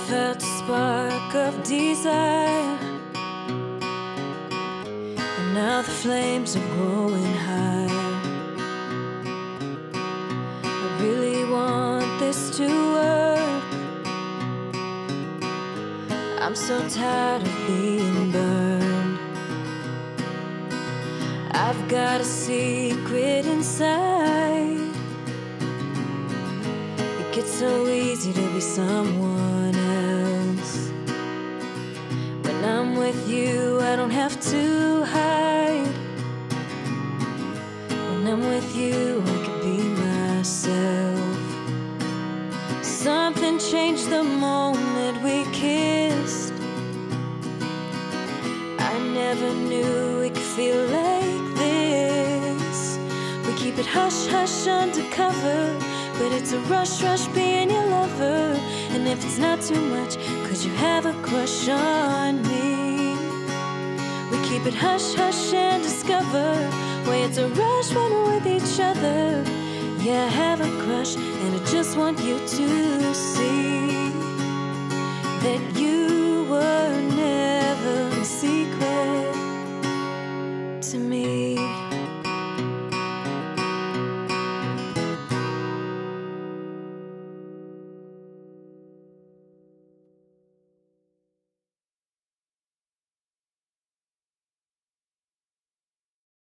felt a spark of desire, and now the flames are growing higher. I really want this to work. I'm so tired of being burned. I've got a secret inside. It gets so easy to be someone else. When I'm with you, I don't have to hide. When I'm with you, I can be myself. Something changed the moment we kissed. I never knew it could feel like this. We keep it hush, hush undercover, but it's a rush, rush being your lover. And if it's not too much, could you have a crush on me? We keep it hush, hush and discover why it's a rush when we're with each other. Yeah, I have a crush, and I just want you to see that you